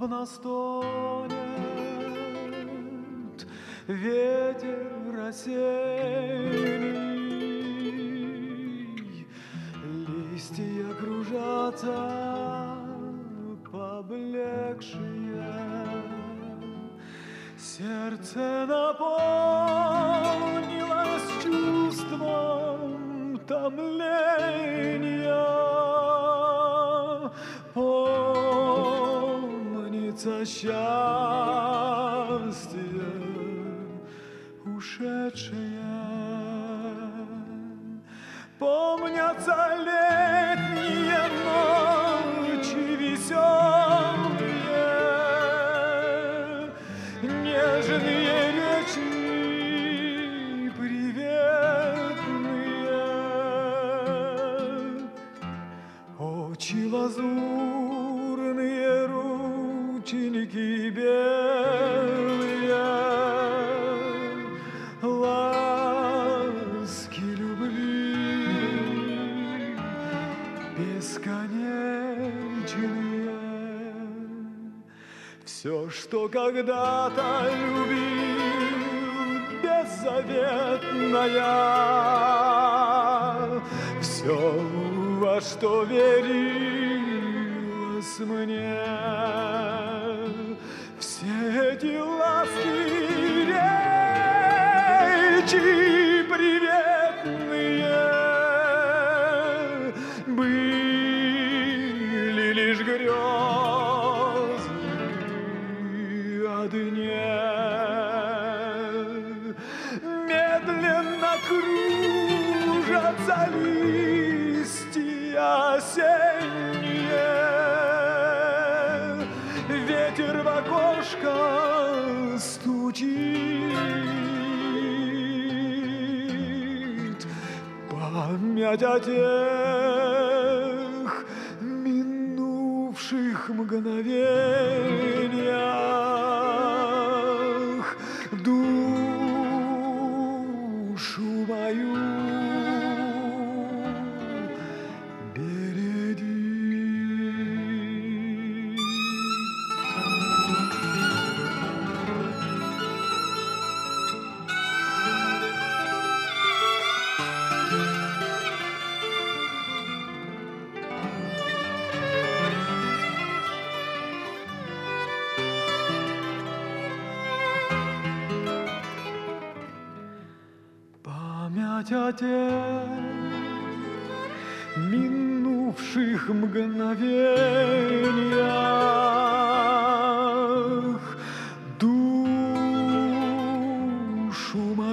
настонет ветер осенний, листья кружатся поблекшие, сердце наполнилось чувством томления. Помнится счастье ушедшее, помнятся летние ночи веселые, нежные речи приветные, очи лазурные, рученьки белые, ласки любви бесконечные. Все, что когда-то любил, беззаветная, все, во что верилось мне, все эти ласки, речи приветные были лишь грезы о дне. Медленно кружатся листья осенние, ветер в окошко стучит, память о тех минувших мгновениях душу мою береги. Память о тех минувших мгновениях душу